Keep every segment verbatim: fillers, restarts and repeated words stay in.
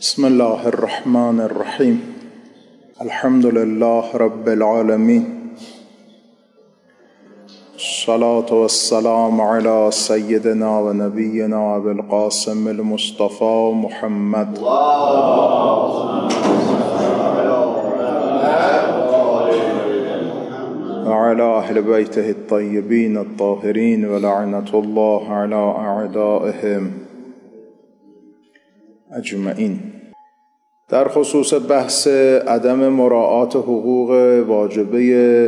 بسم الله الرحمن الرحیم. الحمد لله رب العالمین. الصلاة والسلام على سيدنا و نبینا ابی القاسم المصطفى محمد و على اهل بیته الطیبین الطاهرین و لعنة الله على اعدائهم اجمعین. در خصوص بحث عدم مراعات حقوق واجبه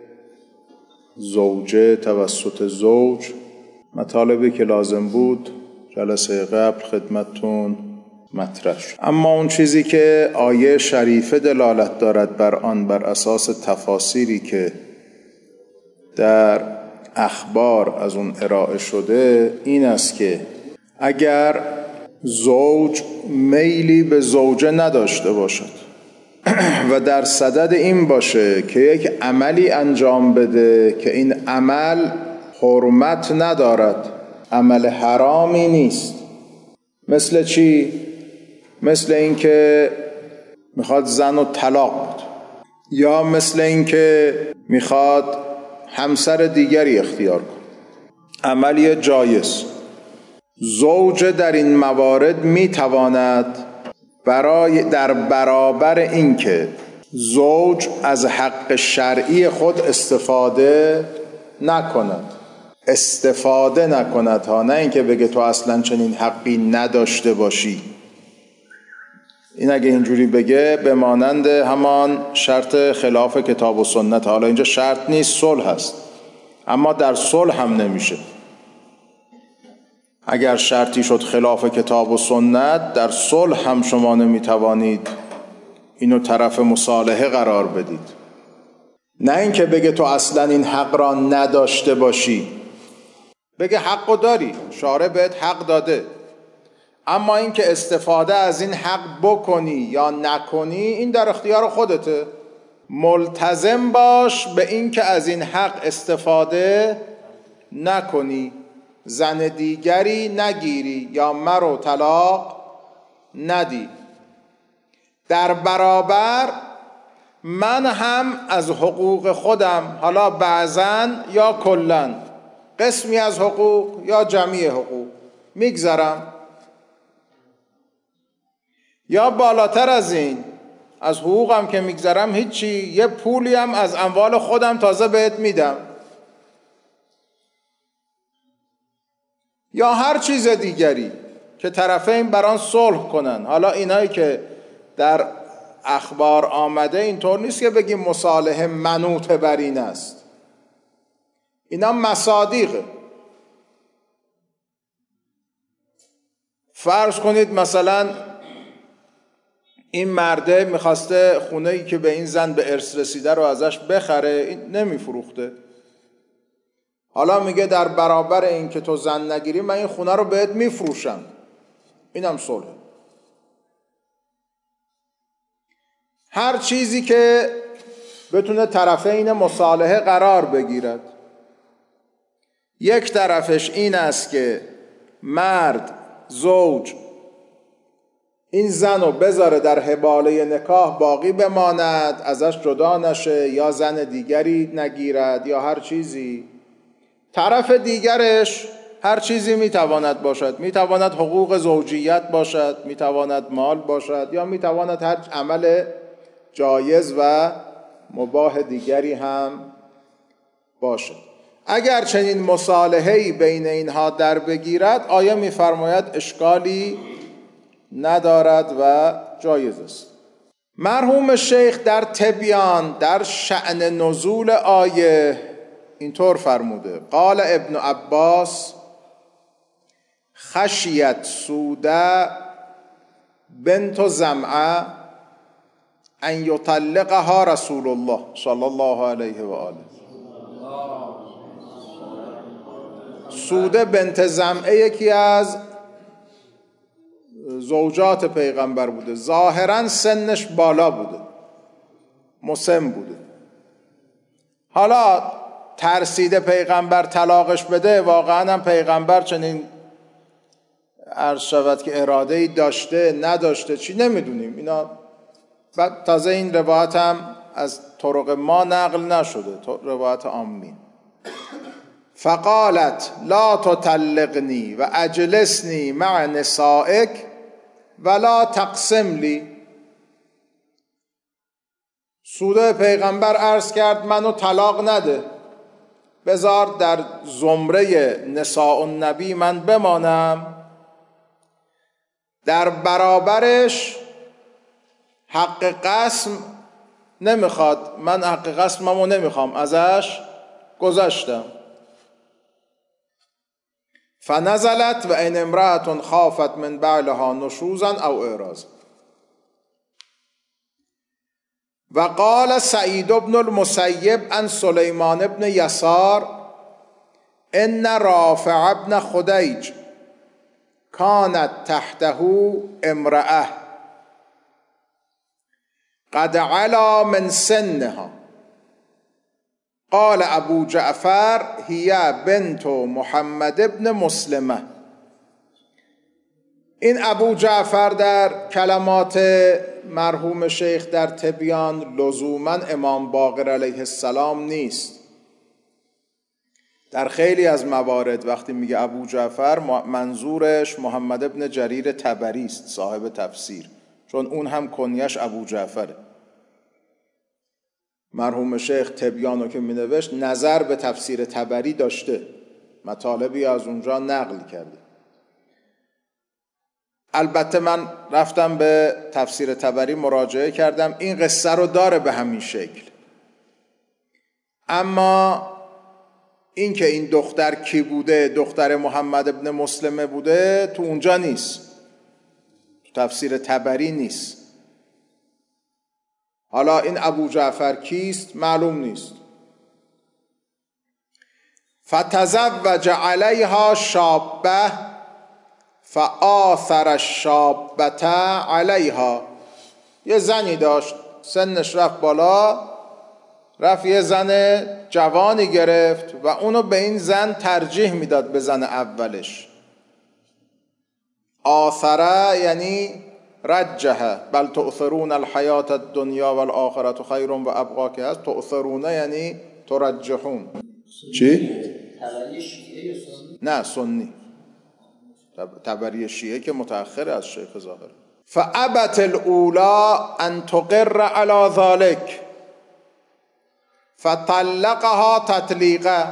زوجه توسط زوج، مطالبی که لازم بود جلسه قبل خدمتتون مطرح شد. اما اون چیزی که آیه شریفه دلالت دارد بر آن بر اساس تفاسیری که در اخبار از اون ارائه شده این است که اگر زوج میلی به زوجه نداشته باشد و در صدد این باشه که یک عملی انجام بده که این عمل حرمت ندارد، عمل حرامی نیست، مثل چی؟ مثل این که میخواد زن و طلاق بده، یا مثل این که میخواد همسر دیگری اختیار کنه، عملی جایز. زوج در این موارد میتواند برای در برابر اینکه زوج از حق شرعی خود استفاده نکند استفاده نکند ها، نه اینکه بگه تو اصلا چنین حقی نداشته باشی. این اگه اینجوری بگه به مانند همان شرط خلاف کتاب و سنت. حالا اینجا شرط نیست، صلح هست، اما در صلح هم نمیشه. اگر شرطی شد خلاف کتاب و سنت، در صلح هم شما نمیتوانید اینو طرف مصالحه قرار بدید. نه اینکه بگه تو اصلا این حق را نداشته باشی، بگه حقو داری، شارع بهت حق داده، اما اینکه استفاده از این حق بکنی یا نکنی این در اختیار خودته. ملتزم باش به اینکه از این حق استفاده نکنی، زن دیگری نگیری یا مرو طلاق ندی. در برابر من هم از حقوق خودم، حالا بعضاً یا کلاً، قسمی از حقوق یا جمعی حقوق میگذرم، یا بالاتر از این از حقوقم که میگذرم هیچی، یه پولی هم از اموال خودم تازه بهت میدم، یا هر چیز دیگری که طرفین بران صلح کنن. حالا اینایی که در اخبار آمده اینطور نیست که بگیم مصالحه منوط بر این است، اینا مصادیقه. فرض کنید مثلا این مرده میخواسته خونه‌ای که به این زن به ارث رسیده رو ازش بخره، این نمیفروخته. حالا میگه در برابر این که تو زن نگیری من این خونه رو بهت میفروشم، اینم صلح. هر چیزی که بتونه طرفین مصالحه قرار بگیرد. یک طرفش این است که مرد زوج این زن رو بذاره در حباله نکاح باقی بماند، ازش جدا نشه، یا زن دیگری نگیرد یا هر چیزی. طرف دیگرش هر چیزی میتواند باشد، میتواند حقوق زوجیت باشد، میتواند مال باشد، یا میتواند هر عمل جایز و مباح دیگری هم باشد. اگر چنین مصالحه‌ای بین اینها در بگیرد، آیه میفرماید اشکالی ندارد و جایز است. مرحوم شیخ در تبیان در شأن نزول آیه اینطور فرموده: قال ابن عباس خشیت سوده بنت زمعه ان یطلقها رسول الله صلی الله علیه و آله. سوده بنت زمعه یکی از زوجات پیغمبر بوده، ظاهرا سنش بالا بوده، مسن بوده. حالا ترسیده پیغمبر طلاقش بده، واقعا هم پیغمبر چنین عرض شود که اراده‌ای داشته نداشته چی نمیدونیم اینا. بعد تازه این روایت هم از طرق ما نقل نشده، روایت عامی. فقالت لا تطلقنی و اجلسنی مع نسائک ولا تقسم لی. سوده پیغمبر عرض کرد منو طلاق نده، بذار در زمره نساء النبی من بمانم، در برابرش حق قسم نمیخواد، من حق قسممو نمیخوام ازش، گذاشتم. فنزلت و ان امرأة خافت من بعلها نشوزا او اعراضا. و قال سعید بن المسیب عن سلیمان بن یسار ان رافع بن خدیج كانت تحته امرأة قد علا من سنها. قال ابو جعفر هي بنت محمد بن مسلمه. این ابو جعفر در کلمات مرحوم شیخ در تبیان لزوما امام باقر علیه السلام نیست. در خیلی از موارد وقتی میگه ابو جعفر منظورش محمد ابن جریر طبری است، صاحب تفسیر، چون اون هم کنیش ابو جعفره. مرحوم شیخ تبیانو که می نوشت نظر به تفسیر طبری داشته، مطالبی از اونجا نقل کرده. البته من رفتم به تفسیر طبری مراجعه کردم، این قصه رو داره به همین شکل، اما این که این دختر کی بوده، دختر محمد ابن مسلمه بوده، تو اونجا نیست، تو تفسیر طبری نیست. حالا این ابو جعفر کیست معلوم نیست. فتزوج علیها شابه فآثر الشابة علیها. یه زنی داشت سنش رفت بالا، رفت یه زن جوانی گرفت و اونو به این زن ترجیح میداد به زن اولش. آثره یعنی رجحه، بل تؤثرون الحیات الدنیا والآخرة خیر و ابقا که هست، تؤثرون یعنی ترجحون. چی؟ تبری شیعه یا سنی؟ نه سنی. تبری شیعه که متأخر از شیخ ظاهر. فابت الاولا ان تقر علی ذلك فطلقها تطلیقه.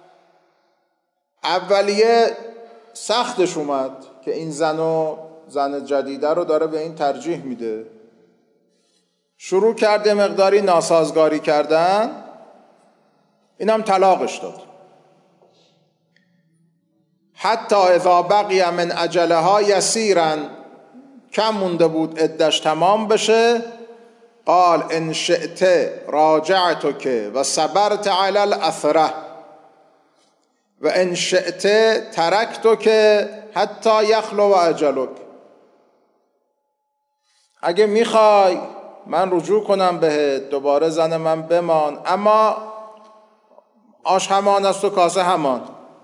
اولیه سختش اومد که این زنو زن جدیده رو داره به این ترجیح میده، شروع کرده مقداری ناسازگاری کردن، اینم طلاقش داد. حتی اذا بقی من اجلها یسیرا، کم مونده بود عدش تمام بشه، قال ان شئت راجعتک و صبرت علی الاثره و ان شئت ترکتک حتی یخلو اجلک. اگه میخوای من رجوع کنم بهت، دوباره زن من بمان، اما آش همان است و کاسه همان،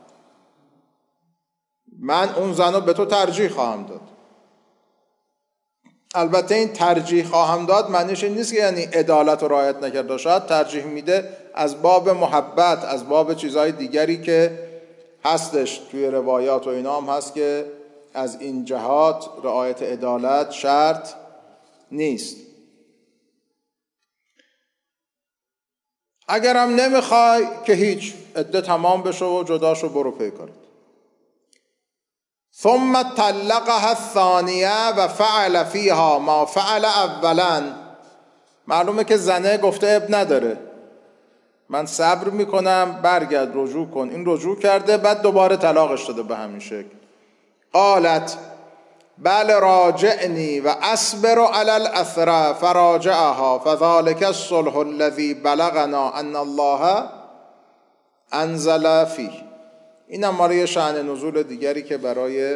من اون زنو به تو ترجیح خواهم داد. البته این ترجیح خواهم داد معنیش این نیست که یعنی عدالت رو رعایت نکرده، شاید ترجیح میده از باب محبت، از باب چیزهای دیگری که هستش توی روایات و اینا هم هست که از این جهات رعایت عدالت شرط نیست. اگرم نمیخوای که هیچ، عده تمام بشه و جداشو برو پی کارت. ثم طلقها الثانیه و فعل فیها ما فعل اولا. معلومه که زنه گفته اب نداره، من صبر میکنم، برگرد رجوع کن. این رجوع کرده، بعد دوباره طلاقش داده به همین شکل. قالت بل راجعنی و اصبر علی الاثره فراجعها فذلك الصلح الذي بلغنا ان الله انزل فیه. این هم ماره شأن نزول دیگری که برای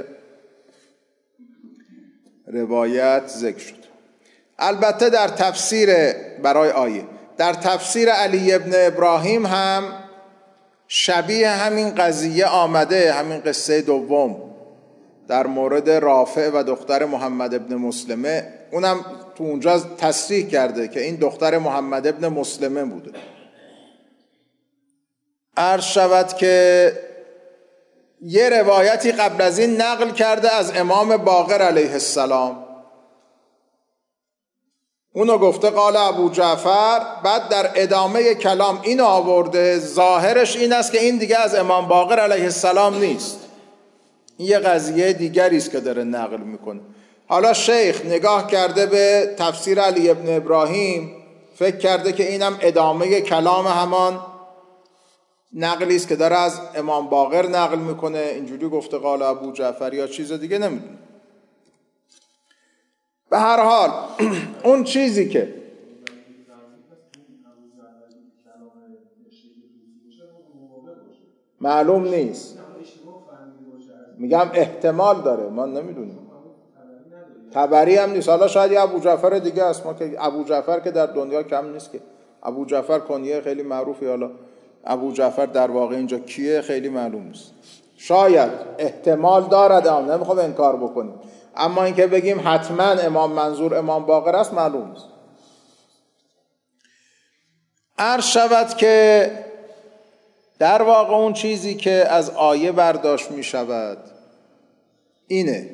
روایت ذکر شد. البته در تفسیر برای آیه، در تفسیر علی ابن ابراهیم هم شبیه همین قضیه آمده، همین قصه دوم. در مورد رافع و دختر محمد ابن مسلمه، اونم تو اونجا تصریح کرده که این دختر محمد ابن مسلمه بوده. عرض شود که یه روایتی قبل از این نقل کرده از امام باقر علیه السلام، اونو گفته قال ابو جعفر، بعد در ادامه کلام اینو آورده. ظاهرش این است که این دیگه از امام باقر علیه السلام نیست، این یه قضیه دیگری است که داره نقل میکنه. حالا شیخ نگاه کرده به تفسیر علی ابن ابراهیم، فکر کرده که اینم ادامه کلام همان نقلی است که داره از امام باقر نقل میکنه، اینجوری گفته قال ابو جعفر یا چیز دیگه، نمیدونه. به هر حال اون چیزی که معلوم نیست، میگم احتمال داره، ما نمیدونیم، تبری هم نیست. حالا شاید یه ابو جعفر دیگه است، ما که ابو جعفر که در دنیا کم نیست که، ابو جعفر کنیه خیلی معروفی، حالا ابو جعفر در واقع اینجا کیه خیلی معلوم نیست. شاید احتمال دارد، هم نمیخوام انکار بکنیم، اما اینکه بگیم حتما امام منظور امام باقر است معلوم نیست. عرض شود که در واقع اون چیزی که از آیه برداشت می شود اینه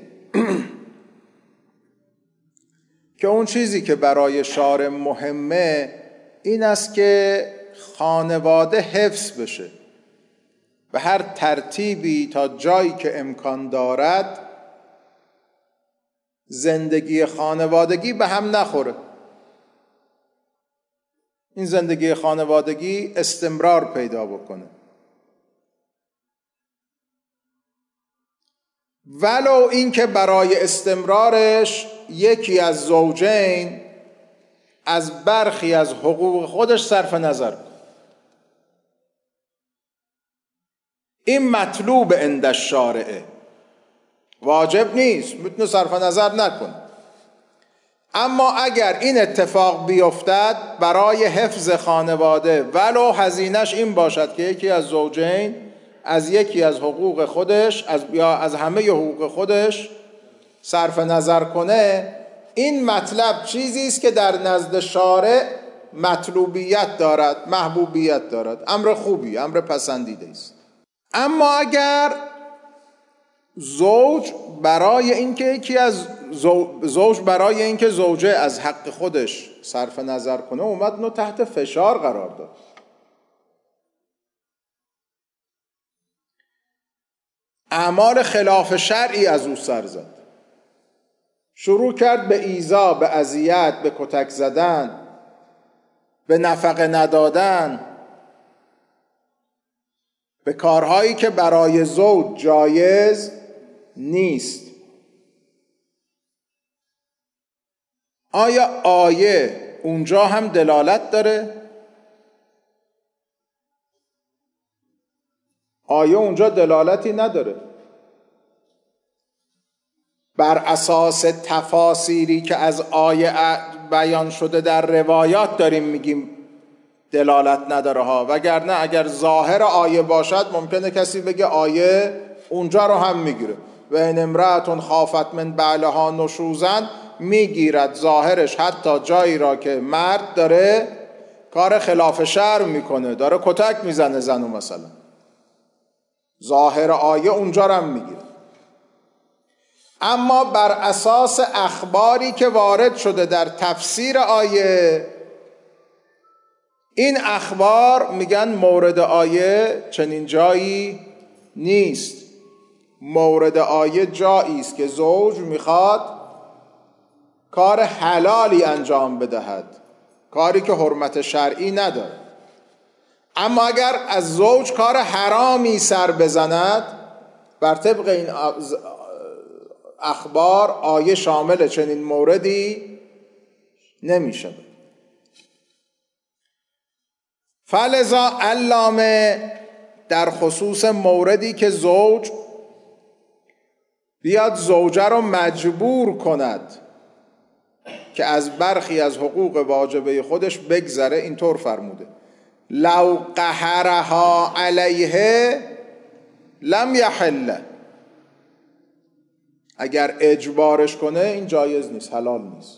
که اون چیزی که برای شارع مهمه این است که خانواده حفظ بشه به هر ترتیبی، تا جایی که امکان دارد زندگی خانوادگی به هم نخوره، این زندگی خانوادگی استمرار پیدا بکنه. ولو اینکه برای استمرارش یکی از زوجین از برخی از حقوق خودش صرف نظر کنه، این مطلوب عند الشارع، واجب نیست، میتونه صرف نظر نکنه. اما اگر این اتفاق بیفتد برای حفظ خانواده، ولو هزینه‌اش این باشد که یکی از زوجین از یکی از حقوق خودش از یا از همه حقوق خودش صرف نظر کنه، این مطلب چیزی است که در نزد شارع مطلوبیت دارد، محبوبیت دارد، امر خوبی، امر پسندیده است. اما اگر زوج برای اینکه یکی از زوج برای اینکه زوجه از حق خودش صرف نظر کنه اومد نو تحت فشار قرار داد، اعمال خلاف شرعی از او سر زد، شروع کرد به ایذا، به اذیت، به کتک زدن، به نفقه ندادن، به کارهایی که برای زوج جایز نیست. آیا آیه اونجا هم دلالت داره؟ آیه اونجا دلالتی نداره. بر اساس تفاسیری که از آیه بیان شده در روایات داریم میگیم دلالت نداره ها، وگرنه اگر ظاهر آیه باشد ممکنه کسی بگه آیه اونجا رو هم میگیره. و این امرأة خافت من بعلها نشوزا، میگیرد ظاهرش حتی جایی را که مرد داره کار خلاف شرع میکنه، داره کتک میزنه زنو، مثلا ظاهر آیه اونجا رو هم میگیره. اما بر اساس اخباری که وارد شده در تفسیر آیه، این اخبار میگن مورد آیه چنین جایی نیست. مورد آیه جایی است که زوج میخواد کار حلالی انجام بدهد، کاری که حرمت شرعی نداره. اما اگر از زوج کار حرامی سر بزند، بر طبق این اخبار آیه شامل چنین موردی نمیشه. فلذا علامه در خصوص موردی که زوج بیاد زوجه رو مجبور کند که از برخی از حقوق واجبه خودش بگذره، اینطور فرموده لو قهرها علیه لم یحل. اگر اجبارش کنه این جایز نیست، حلال نیست.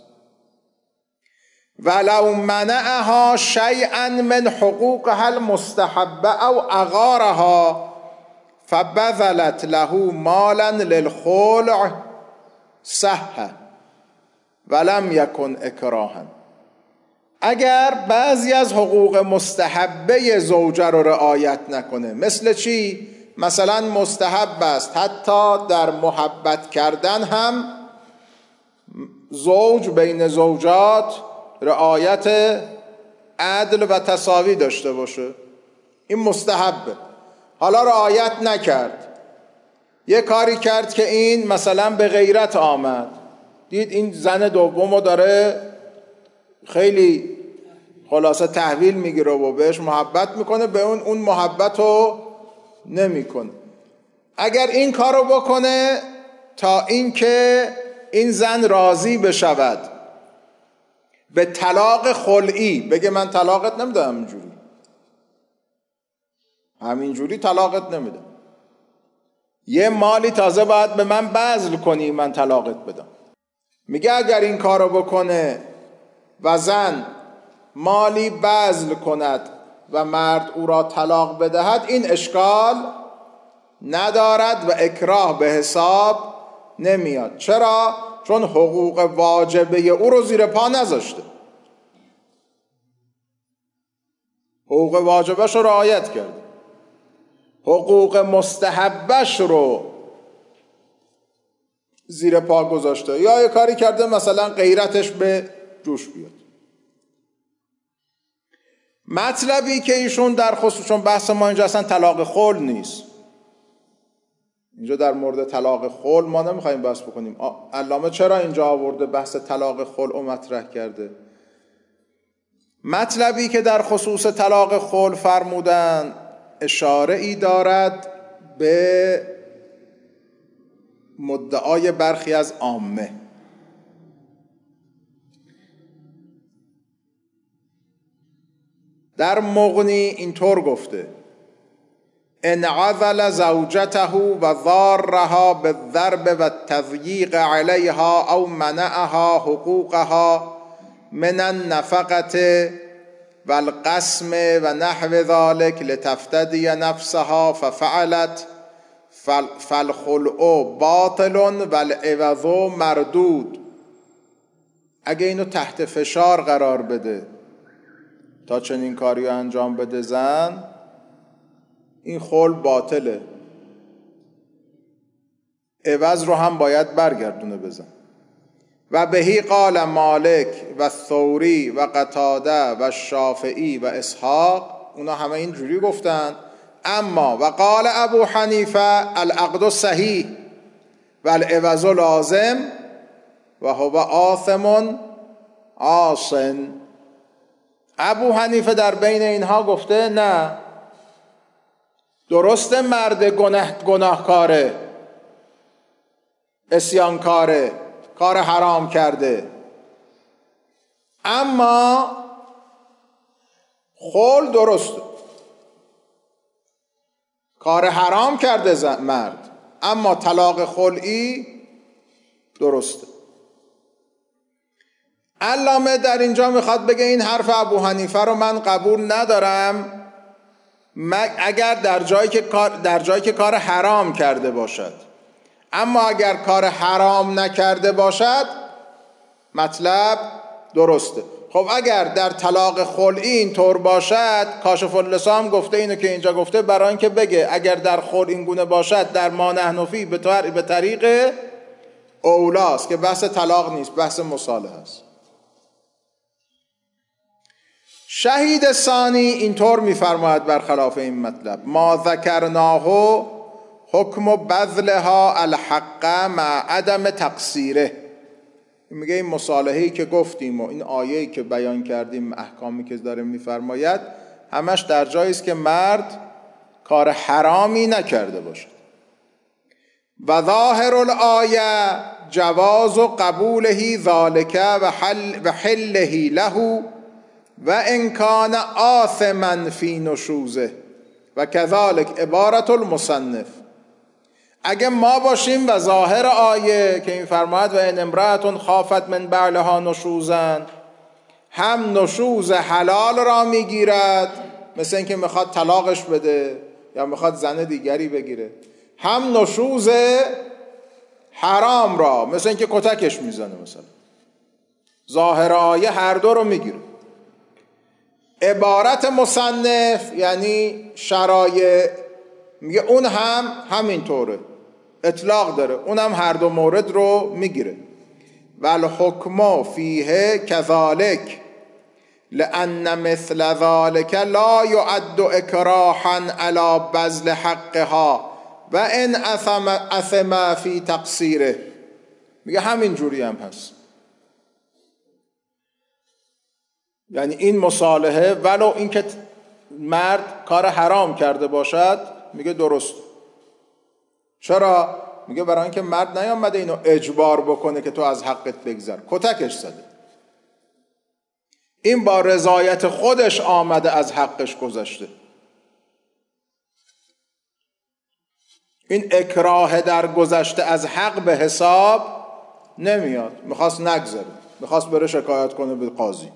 ولو منعها شیئا من حقوقها المستحبه او اغارها فبذلت له مالا للخلع صح ولم یکن اکراها. اگر بعضی از حقوق مستحبه زوجه رو رعایت نکنه، مثل چی؟ مثلا مستحب است حتی در محبت کردن هم زوج بین زوجات رعایت عدل و تساوی داشته باشه، این مستحبه. حالا رعایت نکرد، یه کاری کرد که این مثلا به غیرت آمد، دید این زن دومو داره خیلی خلاصه تحویل میگیره و بهش محبت میکنه، به اون اون محبت رو نمیکنه. اگر این کارو بکنه تا اینکه این زن راضی بشود به طلاق خلعی، بگه من طلاقت نمیدم همینجوری همینجوری طلاقت نمیدم، یه مالی تازه باید به من بذل کنی من طلاقت بدم. میگه اگر این کارو بکنه و زن مالی بذل کند و مرد او را طلاق بدهد، این اشکال ندارد و اکراه به حساب نمیاد. چرا؟ چون حقوق واجبه او رو زیر پا نذاشته، حقوق واجبش رو رعایت کرده، حقوق مستحبش رو زیر پا گذاشته، یا یه کاری کرده مثلا غیرتش به جوش بیاد. مطلبی که ایشون در خصوص، چون بحث ما اینجا اصلا طلاق خلع نیست، اینجا در مورد طلاق خلع ما نمیخوایم بحث بکنیم. علامه چرا اینجا آورده بحث طلاق خلع رو مطرح کرده؟ مطلبی که در خصوص طلاق خلع فرمودن اشاره ای دارد به مدعای برخی از عامه. در مغنی اینطور گفته: ان عزل زوجته و ضارها بالضرب و التضییق علیها او منعها حقوقها من النفقه و القسم و نحو ذلك لتفتدی نفسها ففعلت فالخلع باطل والعوض مردود. اگه اینو تحت فشار قرار بده تا چنین کاریو انجام بده زن، این خلع باطله، عوض رو هم باید برگردونه بزن. و بهی قال مالک و ثوری و قتاده و شافعی و اسحاق، اونا همه این جوری گفتن. اما و قال ابو حنیفه العقد صحیح و العوض لازم و هو آثم عاصن. ابو حنیفه در بین اینها گفته نه، درسته مرد گناه گناهکاره، عصیانکاره، کار حرام کرده، اما خلع درسته، کار حرام کرده مرد، اما طلاق خلعی درسته. علامه در اینجا میخواد بگه این حرف ابو حنیفه رو من قبول ندارم اگر در جایی که کار در جایی که کار حرام کرده باشد، اما اگر کار حرام نکرده باشد مطلب درسته. خب اگر در طلاق خلعی اینطور باشد، کاشف اللسان گفته اینو که اینجا گفته برای اینکه بگه اگر در خلع این گونه باشد در ما نحن فیه به طریق اولاست که بحث طلاق نیست، بحث مصالحه است. شهید ثانی اینطور میفرماید برخلاف این مطلب: ما ذکرناه حکم بذلها الحق مع عدم تقصیره. میگه این مصالحه‌ای که گفتیم و این آیه‌ای که بیان کردیم، احکامی که داره میفرماید، همش در جایی است که مرد کار حرامی نکرده باشد. و ظاهر الآیه جواز قبوله ذالک و حل و حله له و ان کان آثما فی نشوزه و کذالک عبارت المصنف. اگه ما باشیم و ظاهر آیه که این فرماید و ان امرأة خافت من بعلها نشوزا، هم نشوز حلال را میگیرد، مثل اینکه میخواد طلاقش بده یا میخواد زن دیگری بگیره، هم نشوز حرام را، مثل اینکه کتکش میزنه. مثلا ظاهر آیه هر دو رو میگیره. عبارت مصنف یعنی شرایع، میگه اون هم همینطوره، اطلاق داره، اون هم هر دو مورد رو میگیره. والحکم فیه کذالک لأن مثل ذلك لا يعد اکراحا علی بذل حقها و ان اثم فی تقصیره. میگه همین جوری هم هست. یعنی این مصالحه ولو اینکه مرد کار حرام کرده باشد، میگه درست. چرا؟ میگه برای اینکه مرد نیامده اینو اجبار بکنه که تو از حقت بگذر، کتکش زده. این با رضایت خودش آمده از حقش گذشته. این اکراه در گذشته از حق به حساب نمیاد. میخواست نگذره، میخواست بره شکایت کنه به قاضی.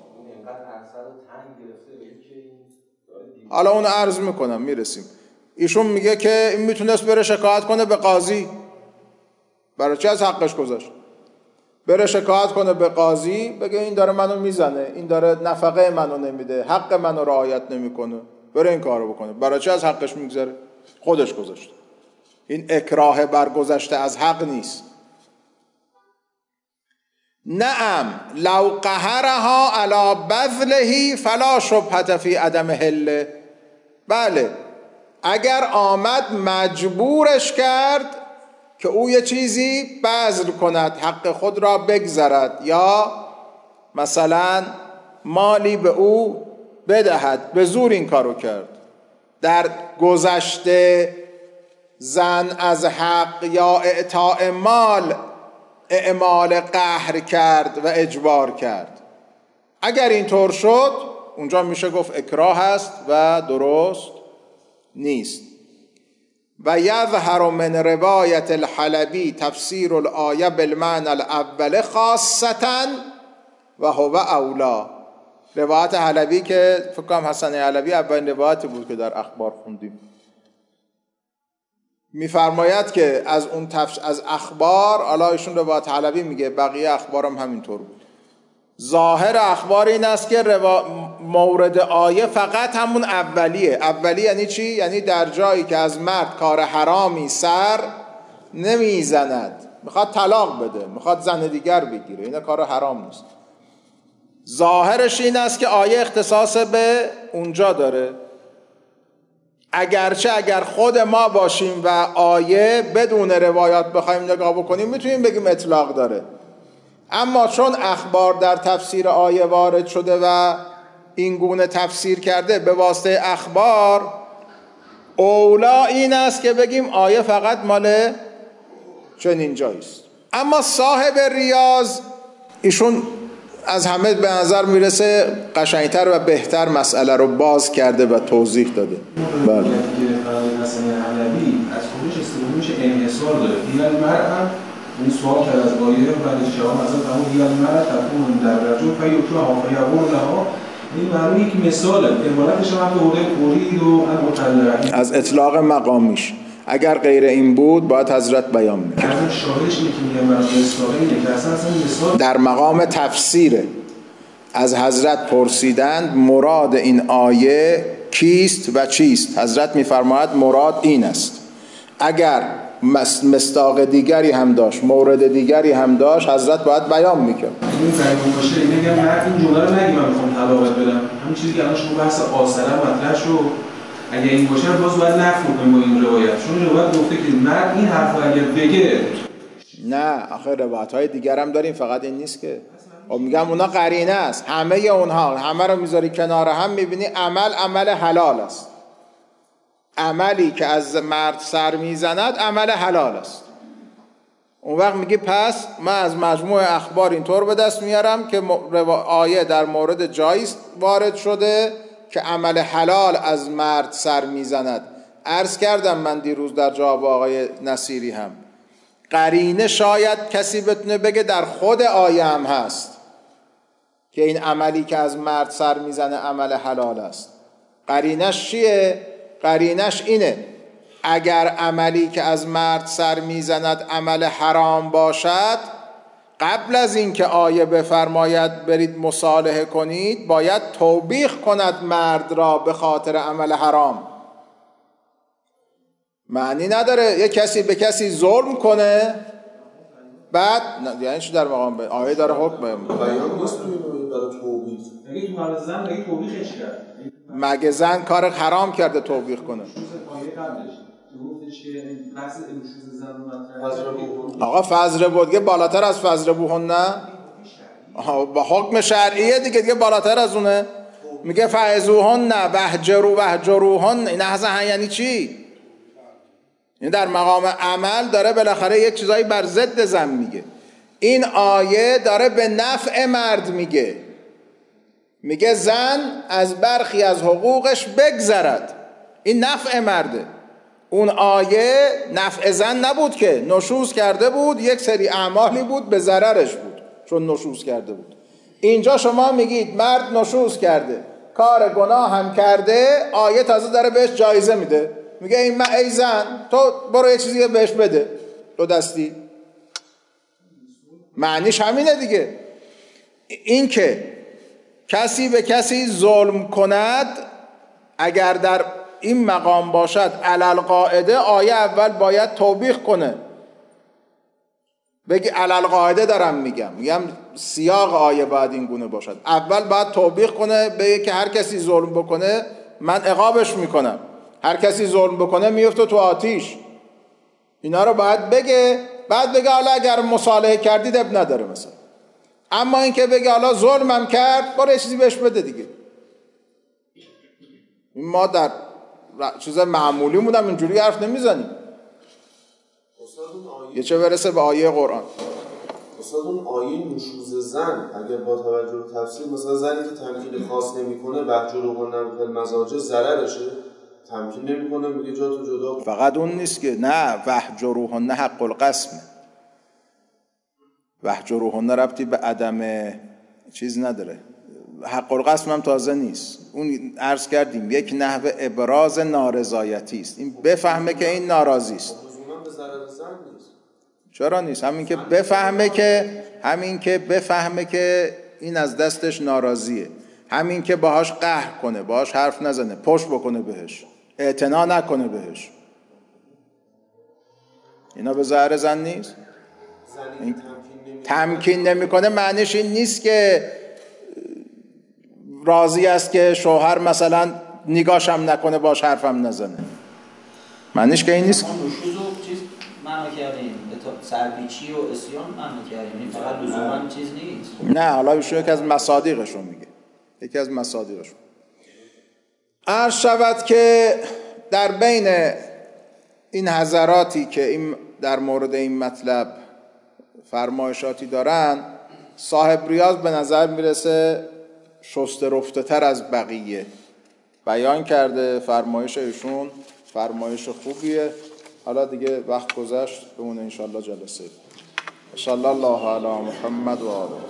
حالا اون عرض میکنم میرسیم. ایشون میگه که این میتونست بره شکایت کنه به قاضی، برای چه از حقش گذاشت؟ بره شکایت کنه به قاضی، بگه این داره منو میزنه، این داره نفقه منو نمیده، حق منو رعایت نمیکنه، بره این کارو بکنه. برای چه از حقش میگذره؟ خودش گذاشته. این اکراه بر گذشته از حق نیست. نعم لو قهرها علی بذله فلا شبهة فی عدم حله. بله، اگر آمد مجبورش کرد که او یه چیزی بذل کند، حق خود را بگذرد، یا مثلا مالی به او بدهد، به زور این کارو کرد. در گذشته زن از حق یا اعطاء مال اعمال قهر کرد و اجبار کرد. اگر اینطور شد اونجا میشه گفت اکراه است و درست نیست. و یظهر من روایت الحلبی تفسیر الآیه بالمعنى الاول خاصتا و هو اولا. روایت حلبی که فکر کنم حسن حلبی اولین روایتی بود که در اخبار خوندیم، میفرماید که از اون تفس... از اخبار، حالا ایشون روایت حلبی میگه، بقیه اخبارم همینطور بود. ظاهر اخبار این است که روا... مورد آیه فقط همون اولیه. اولی یعنی چی؟ یعنی در جایی که از مرد کار حرامی سر نمیزند، میخواد طلاق بده، میخواد زن دیگر بگیره، این کار حرام نیست. ظاهرش این است که آیه اختصاص به اونجا داره. اگرچه اگر خود ما باشیم و آیه بدون روایات بخوایم نگاه بکنیم میتونیم بگیم اطلاق داره، اما چون اخبار در تفسیر آیه وارد شده و این گونه تفسیر کرده به واسطه اخبار، اولا این است که بگیم آیه فقط مال چنین جاییست. اما صاحب ریاض ایشون از همه به نظر میرسه قشنگتر و بهتر مسئله رو باز کرده و توضیح داده. بله. حسن حلبی از خودش استفاده انحصار داره. دیگر مرد این سوال کرد از آیه و بعد جواب از اون دیگر مرد تکون در رجل فیوتو ها فیبور لها. این معلومه یک مثاله. عبارتش هم به حوله قرید و مطلقه از اطلاق مقامیش. اگر غیر این بود باید حضرت بیان میکرد. از شاهدش اینه که میگم برای اصلاحه اینه که اصلا اصلا مثال در مقام تفسیره. از حضرت پرسیدند مراد این آیه کیست و چیست؟ حضرت میفرماید مراد این است. اگر مصداق دیگری هم داشت، مورد دیگری هم داشت، حضرت باید بیان میکرد. این زنگون باشه اینه که من این جمله رو نگیم من میخوام طلاقت بدم. همین چیزی که الان شما بحث آسره مطرح شد، اگه این باشه باز باید نفی کنیم با این روایت، چون روایت گفته که مرد این حرفو اگه بگه. نه آخه روایت‌های دیگر هم داریم، فقط این نیست که. و میگم اونا قرینه است. همه اونها، همه رو میذاری کنار هم، میبینی عمل عمل حلال است. عملی که از مرد سر میزند عمل حلال است. اون وقت میگی پس من از مجموع اخبار اینطور به دست میارم که آیه در مورد جایز وارد شده که عمل حلال از مرد سر میزند. عرض کردم من دیروز در جواب آقای نصیری هم، قرینه شاید کسی بتونه بگه در خود آیه هم هست که این عملی که از مرد سر میزنه عمل حلال است. قرینش چیه؟ قرینش اینه اگر عملی که از مرد سر میزند عمل حرام باشد، قبل از اینکه آیه بفرماید برید مصالحه کنید باید توبیخ کند مرد را به خاطر عمل حرام. معنی نداره یک کسی به کسی ظلم کنه بعد نه، یعنی چی در مقام به آیه داره حکم بیان نیست برای توبیخ. اگه تو حال زن اگه توبیخش کرد مگه زن کار حرام کرده توبیخ کنه؟ آیه قبلش گفتش که بحث نشوز زن رو مطرح آقا فضل بودگه بالاتر از فضل بوهن نه؟ با حکم شرعیه دیگه دیگه بالاتر از اونه. میگه فعزوهن نه وهجرو وهجروهن. این اصلا یعنی چی؟ این در مقام عمل داره بالاخره یک چیزایی بر ضد زن میگه. این آیه داره به نفع مرد میگه، میگه زن از برخی از حقوقش بگذرد، این نفع مرده. اون آیه نفع زن نبود که نشوز کرده بود، یک سری اعمالی بود به ضررش بود چون نشوز کرده بود. اینجا شما میگید مرد نشوز کرده، کار گناه هم کرده، آیه تازه داره بهش جایزه میده، میگه این ای زن تو برو یه چیزی بهش بده دو دستی. معنیش همینه دیگه. این که کسی به کسی ظلم کند اگر در این مقام باشد علل قاعده آیه اول باید توبیخ کنه، بگی علل قاعده دارم میگم میگم سیاق آیه باید این گونه باشد. اول باید توبیخ کنه، بگه که هر کسی ظلم بکنه من عقابش میکنم، هر کسی ظلم بکنه میفته تو آتیش. اینا رو باید بگه، بعد بگه حالا اگر مصالحه کردید اب نداره مثلا. اما این که بگه حالا ظلمم کرد برو چیزی بهش بده دیگه. ما در چیز معمولی مونم اینجوری حرف نمیزنیم، یه چه برسه به آیه قرآن. استاد اون آیه نشوز زن اگر با توجه به تفسیر مثلا زنی که تمکین خاص نمیکنه وهجروهن فی المضاجع ضررشه، تمکین نمیکنه میگه جا تو جدا. فقط اون نیست که نه وهجروهن حق القسم، وهجروهن ربطی به عدم چیز نداره، حق القسم هم تازه نیست. اون عرض کردیم یک نحوه ابراز نارضایتی است، این بفهمه که این ناراضی است. لزوما به ضرر زن نیست. چرا نیست؟ همین که بفهمه که همین که بفهمه که این از دستش ناراضیه، همین که باهاش قهر کنه، باهاش حرف نزنه، پشت بکنه بهش، اعتنا نکنه بهش، اینا به ضرر زن نیست. این تمکین نمیکنه معنیش این نیست که راضی است که شوهر مثلا نگاهشم نکنه باش حرفم نزنه، معنیش که این نیست. ما نشوز و چیز معنا کردیم، سرپیچی و عصیان معنا کردیم، این فقط لزوما چیز نیست. نه حالا ایشون یکی از مصادیقشون میگه، یکی از مصادیقشون. عرض شود که در بین این حضراتی که این در مورد این مطلب فرمایشاتی دارن، صاحب ریاض به نظر میرسه شسته رفته تر از بقیه بیان کرده. فرمایش ایشون فرمایش خوبیه. حالا دیگه وقت گذشت، بمونه انشالله جلسه. صلی الله علی محمد و آله.